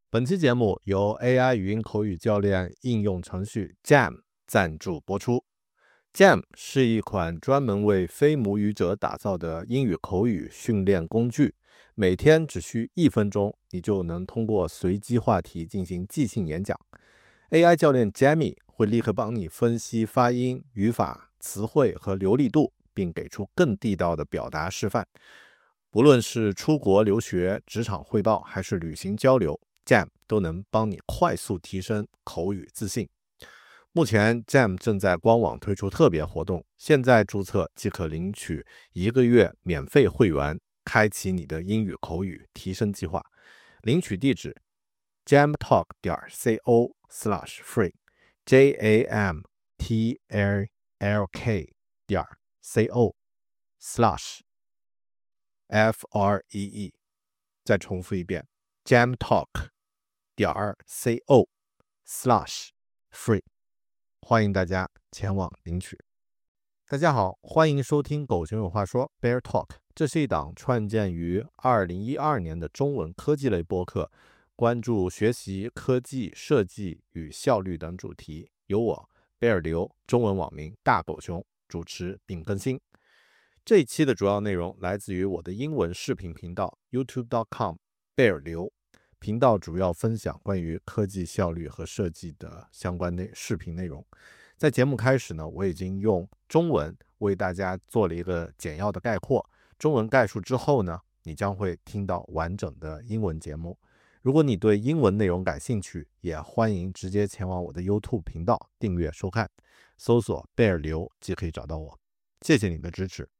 本期节目由 AI 语音口语教练应用程序 Jam 赞助播出。Jam 是一款专门为非母语者打造的英语口语训练工具，每天只需1分钟，你就能通过随机话题进行即兴演讲。AI 教练 Jammy 会立刻帮你分析发音、语法、词汇和流利度，并给出更地道的表达示范。不论是出国留学、职场汇报还是旅行交流， Jam 都能帮你快速提升口语自信。目前 Jam 正在官网推出特别活动，现在注册即可领取1个月免费会员，开启你的英语口语提升计划。领取地址 jamtalk.co/free jamtalk.co/free。 再重复一遍 jamtalk.co/free， 欢迎大家前往领取。大家好，欢迎收听狗熊有话说 Bear Talk， 这是一档创建于2012年的中文科技类播客，关注学习、科技、设计与效率等主题，由我贝尔刘，中文网名大狗熊主持并更新。这一期的主要内容来自于我的英文视频频道 youtube.com 贝尔刘，频道主要分享关于科技效率和设计的相关视频内容。在节目开始呢，我已经用中文为大家做了一个简要的概括，中文概述之后呢，你将会听到完整的英文节目。如果你对英文内容感兴趣，也欢迎直接前往我的 YouTube 频道订阅收看，搜索贝尔刘即可以找到我。谢谢你的支持。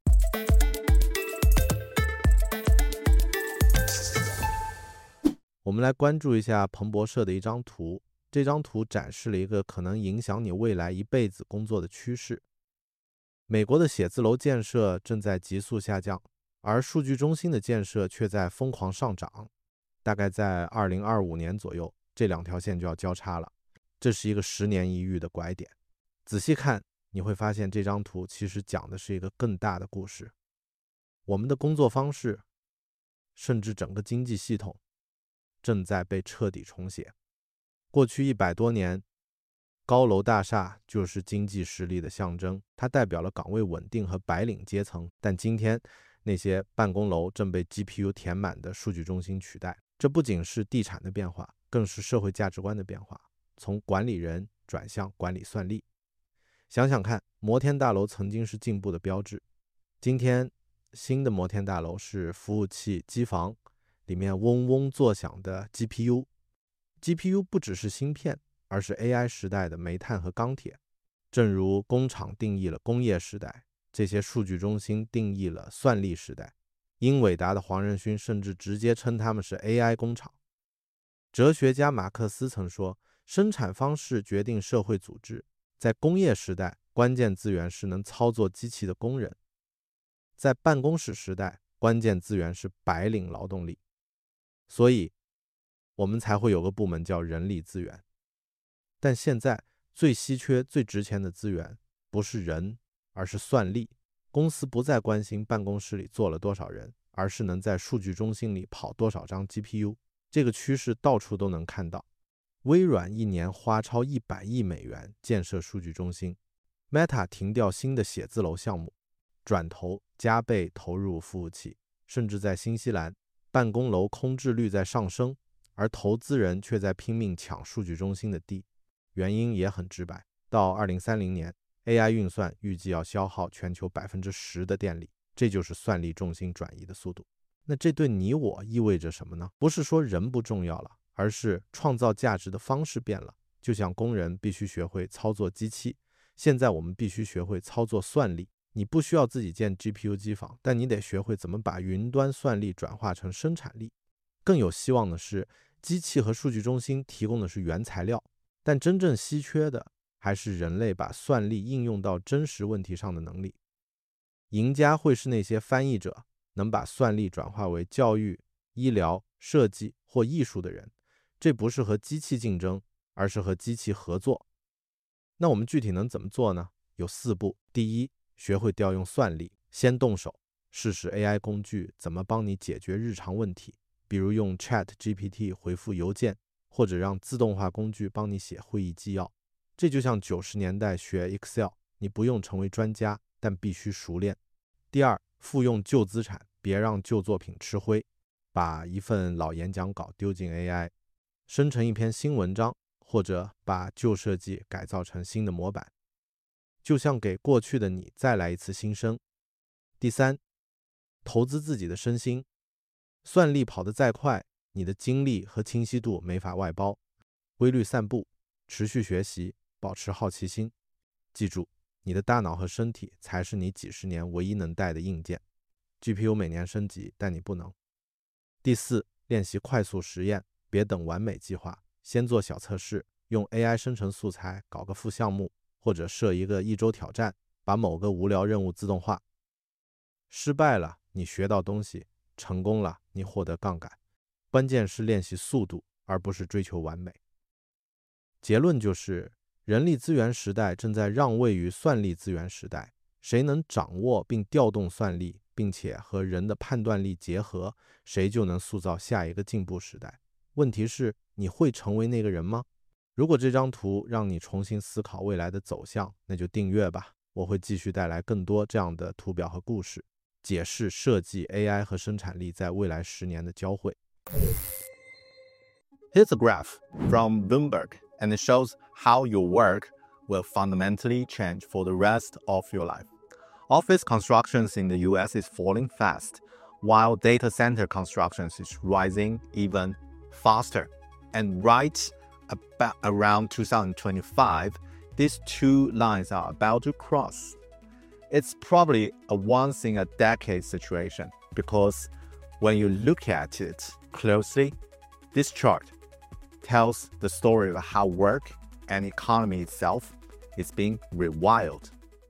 我们来关注一下彭博社的一张图，这张图展示了一个可能影响你未来一辈子工作的趋势。美国的写字楼建设正在急速下降，而数据中心的建设却在疯狂上涨。大概在2025年左右，这两条线就要交叉了，这是一个10年一遇的拐点。仔细看，你会发现这张图其实讲的是一个更大的故事。我们的工作方式，甚至整个经济系统，正在被彻底重写。过去100多年，高楼大厦就是经济实力的象征，它代表了岗位稳定和白领阶层。但今天，那些办公楼正被 GPU 填满的数据中心取代。这不仅是地产的变化，更是社会价值观的变化，从管理人转向管理算力。想想看，摩天大楼曾经是进步的标志，今天新的摩天大楼是服务器机房，里面嗡嗡作响的 GPU 不只是芯片，而是 AI 时代的煤炭和钢铁。正如工厂定义了工业时代，这些数据中心定义了算力时代。英伟达的黄仁勋甚至直接称他们是 AI 工厂。哲学家马克思曾说，生产方式决定社会组织。在工业时代，关键资源是能操作机器的工人；在办公室时代，关键资源是白领劳动力。所以我们才会有个部门叫人力资源。但现在最稀缺、最值钱的资源不是人，而是算力。公司不再关心办公室里坐了多少人，而是能在数据中心里跑多少张 GPU。 这个趋势到处都能看到。微软1年花超100亿美元建设数据中心， Meta 停掉新的写字楼项目，转头加倍投入服务器。甚至在新西兰，办公楼空置率在上升，而投资人却在拼命抢数据中心的地。原因也很直白，到2030年AI 运算预计要消耗全球10%的电力，这就是算力重心转移的速度。那这对你我意味着什么呢？不是说人不重要了，而是创造价值的方式变了。就像工人必须学会操作机器，现在我们必须学会操作算力。你不需要自己建 GPU 机房，但你得学会怎么把云端算力转化成生产力。更有希望的是，机器和数据中心提供的是原材料，但真正稀缺的还是人类把算力应用到真实问题上的能力。赢家会是那些翻译者，能把算力转化为教育、医疗、设计或艺术的人。这不是和机器竞争，而是和机器合作。那我们具体能怎么做呢？有4步。第一，学会调用算力，先动手，试试 AI 工具怎么帮你解决日常问题。 比如用 ChatGPT 回复邮件，或者让自动化工具帮你写会议纪要。这就像90年代学 Excel， 你不用成为专家，但必须熟练。第二，复用旧资产，别让旧作品吃灰。把一份老演讲稿丢进 AI， 生成一篇新文章，或者把旧设计改造成新的模板，就像给过去的你再来一次新生。第三，投资自己的身心。算力跑得再快，你的精力和清晰度没法外包。规律散步，持续学习，保持好奇心。记住，你的大脑和身体才是你几十年唯一能带的硬件。GPU 每年升级，但你不能。第四，练习快速实验，别等完美计划，先做小测试，用 AI 生成素材，搞个副项目，或者设一个1周挑战，把某个无聊任务自动化。失败了，你学到东西；成功了，你获得杠杆。关键是练习速度，而不是追求完美。结论就是，人力资源时代正在让位于算力资源时代。谁能掌握并调动算力，并且和人的判断力结合，谁就能塑造下一个进步时代。问题是，你会成为那个人吗？如果这张图让你重新思考未来的走向，那就订阅吧，我会继续带来更多这样的图表和故事，解释设计 AI 和生产力在未来10年的交汇。 Here's a graph from Bloomberg, and it shows how your work will fundamentally change for the rest of your life. Office constructions in the US is falling fast, while data center constructions is rising even faster. And right about around 2025, these two lines are about to cross. It's probably a once-in-a-decade situation because when you look at it closely, this chart tells the story of how work and economy itself is being rewired.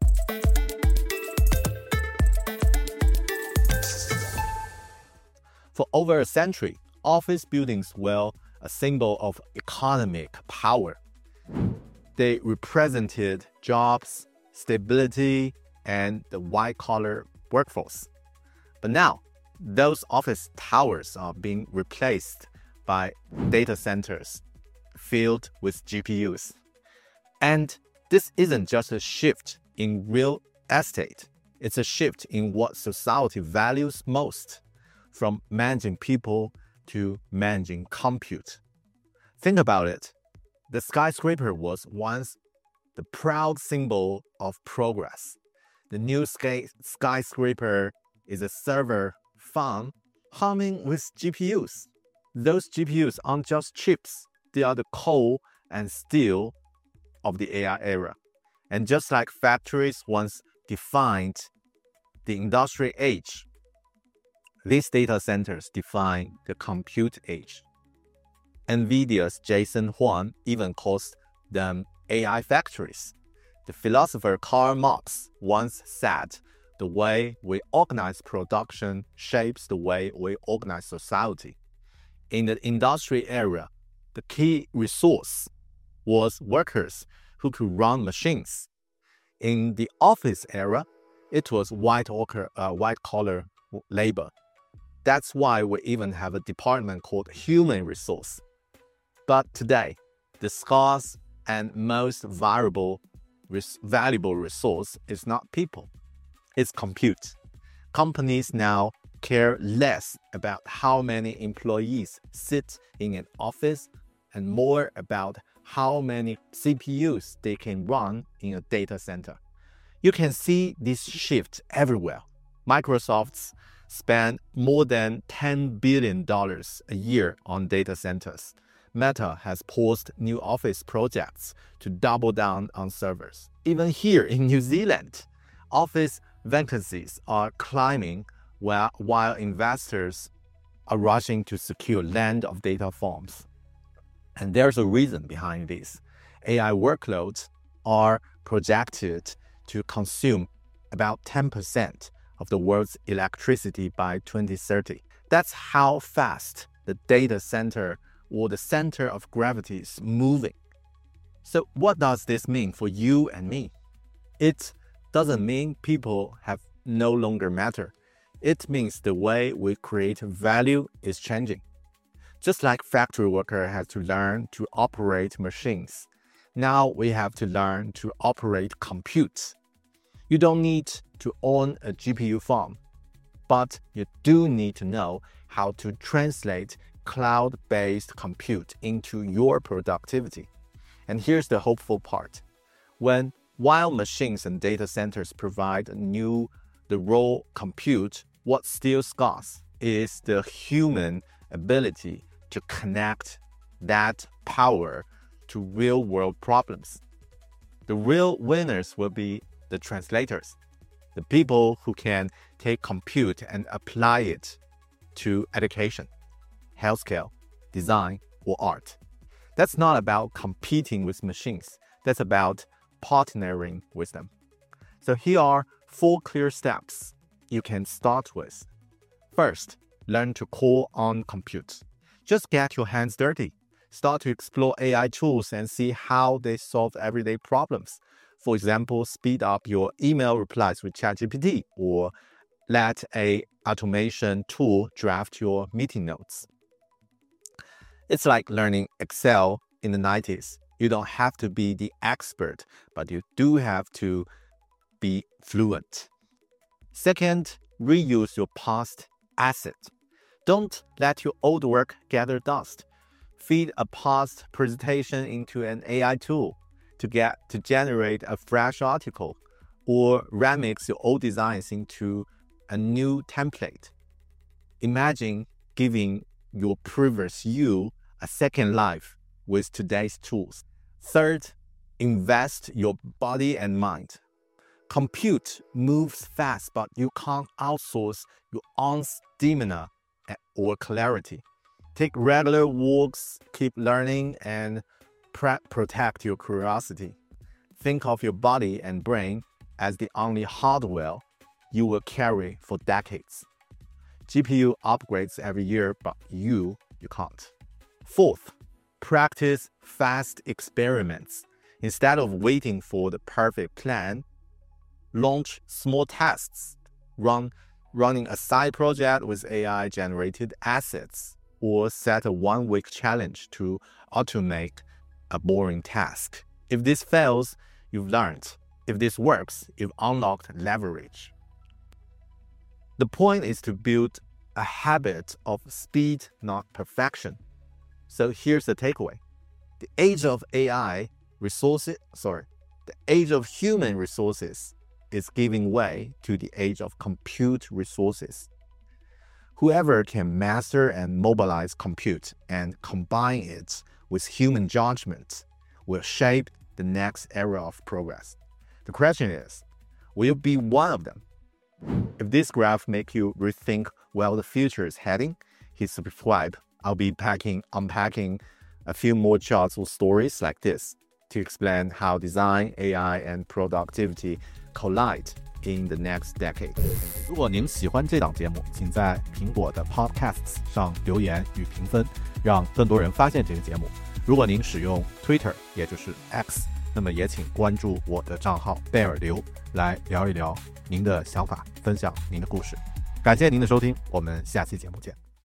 For over a century, office buildings were a symbol of economic power. They represented jobs, stability, and the white-collar workforce. But now, those office towers are being replaced by data centers filled with GPUs. And this isn't just a shift in real estate. It's a shift in what society values most, from managing people to managing compute. Think about it. The skyscraper was once the proud symbol of progress. The new skyscraper is a server farm humming with GPUs. Those GPUs aren't just chips. They are the coal and steel of the AI era. And just like factories once defined the industrial age, these data centers define the compute age. NVIDIA's Jason Huang even calls them AI factories. The philosopher Karl Marx once said, "The way we organize production shapes the way we organize society." In the industrial era, the key resource was workers who could run machines. In the office era, it was white-collar labor. That's why we even have a department called human resource. But today, the scarce and most valuable resource is not people, it's compute. Companies now care less about how many employees sit in an office and more about how many CPUs they can run in a data center. You can see this shift everywhere. Microsoft's spend more than $10 billion a year on data centers. Meta has paused new office projects to double down on servers. Even here in New Zealand, office vacancies are climbing while investors are rushing to secure land of data farms. And there's a reason behind this. AI workloads are projected to consume about 10% of the world's electricity by 2030. That's how fast the data center or the center of gravity is moving. So what does this mean for you and me? It doesn't mean people have no longer matter. It means the way we create value is changing. Just like factory worker has to learn to operate machines, now we have to learn to operate compute. You don't need to own a GPU farm, but you do need to know how to translate cloud-based compute into your productivity. And here's the hopeful part. While machines and data centers provide the raw compute, what's still scarce is the human ability to connect that power to real-world problems. The real winners will be the translators, the people who can take compute and apply it to education, healthcare, design, or art. That's not about competing with machines. That's about partnering with them. So here are 4 clear steps you can start with. First, learn to call on compute. Just get your hands dirty. Start to explore AI tools and see how they solve everyday problems. For example, speed up your email replies with ChatGPT, or let an automation tool draft your meeting notes. It's like learning Excel in the 90s. You don't have to be the expert, but you do have to be fluent. Second, reuse your past assets. Don't let your old work gather dust. Feed a past presentation into an AI tool to generate a fresh article, or remix your old designs into a new template. Imagine giving your previous you a second life with today's tools. Third, invest your body and mind. Compute moves fast, but you can't outsource your own stamina or clarity. Take regular walks, keep learning, and protect your curiosity. Think of your body and brain as the only hardware you will carry for decades. GPU upgrades every year, but you can't. Fourth, practice fast experiments. Instead of waiting for the perfect plan, launch small tests. Running a side project with AI-generated assets, or set a 1-week challenge to automate a boring task. If this fails, you've learned. If this works, you've unlocked leverage. The point is to build a habit of speed, not perfection. So here's the takeaway. The age of human resources is giving way to the age of compute resources. Whoever can master and mobilize compute and combine it with human judgment will shape the next era of progress. The question is, will you be one of them? If this graph makes you rethink where the future is heading, hit subscribe. I'll be unpacking a few more charts or stories like this to explain how design, AI, and productivity collide in the next decade. 如果您喜欢这档节目，请在苹果的 Podcasts 上留言与评分，让更多人发现这个节目。如果您使用 Twitter， 也就是 X， 那么也请关注我的账号贝尔刘，来聊一聊您的想法，分享您的故事。感谢您的收听，我们下期节目见。